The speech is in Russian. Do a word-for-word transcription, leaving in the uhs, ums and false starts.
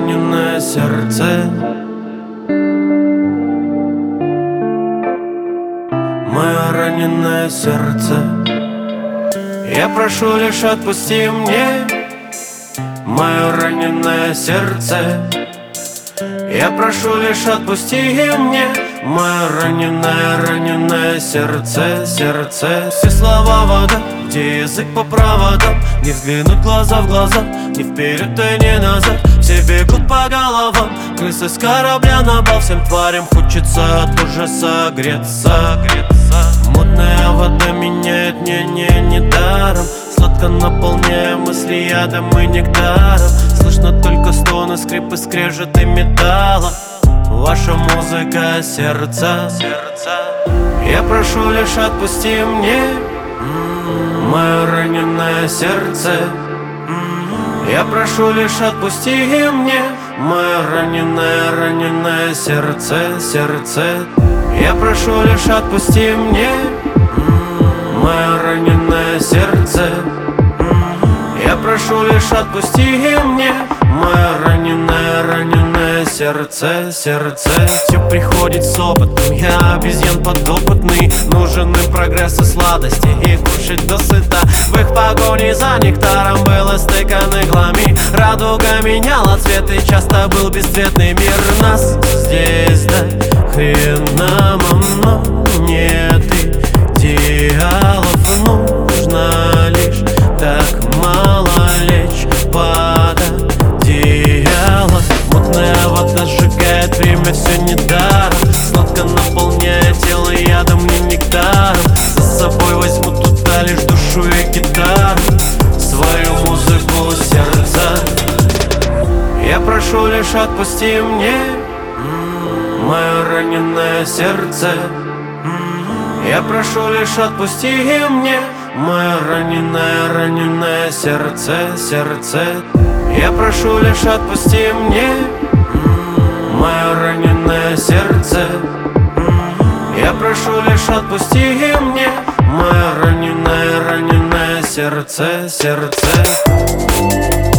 раненое сердце. Мое раненое сердце. Я прошу лишь отпусти мне мое раненое сердце. Я прошу лишь отпусти мне мое раненое, раненое сердце, сердце. Все слова вода, где язык по проводам. Не взглянуть глаза в глаза, ни вперед и ни назад. Все бегут по головам, крысы с корабля на бал. Всем тварям хочется от ужаса греться, греться. Мутная вода меняет мнение недаром. Сладко наполняя мысли ядом и нектаром. Слышно только стоны, скрипы, скрежет и металла. Ваша музыка сердца, сердца. Я прошу лишь отпусти мне мое раненое сердце. Я прошу лишь отпусти мне мое раненое, раненое сердце, сердце. Я прошу лишь отпусти мне мое раненое сердце. Я прошу лишь отпусти мне мое раненое, раненое сердце, сердце. Все приходит с опытом, я обезьян подопытный. Нужен им прогресс и сладости, и кушать досыта. В их погоне за нектаром был истыкан иглами. Радуга меняла цвет, и часто был бесцветный мир. Нас здесь до хрена мно, нет идеалов. Нужно лишь так мало лечь под одеяло. Мутная вода сжигает время, все недаром. Сладко наполняя тело ядом и нектаром. За собой возьму туда лишь душу и гитару, свою музыку сердца. Я прошу лишь отпусти мне мое раненое сердце. Я прошу лишь отпусти мне мое раненое, раненое сердце, сердце. Я прошу лишь отпусти мне мое раненое сердце. Я прошу лишь отпусти мне мое раненое, раненое сердце, сердце.